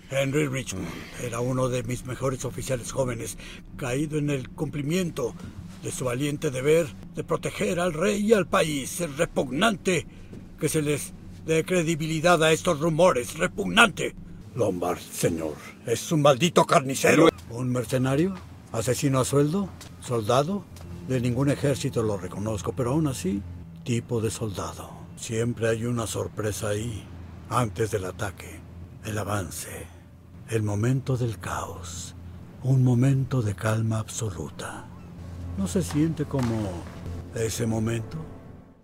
Henry Richmond era uno de mis mejores oficiales jóvenes, caído en el cumplimiento de su valiente deber de proteger al rey y al país. Es repugnante que se les dé credibilidad a estos rumores. ¡Repugnante! Lombard, señor, es un maldito carnicero. ¿Un mercenario? ¿Asesino a sueldo? ¿Soldado? De ningún ejército lo reconozco, pero aún así, tipo de soldado. Siempre hay una sorpresa ahí, antes del ataque, el avance, el momento del caos, un momento de calma absoluta. ¿No se siente como ese momento?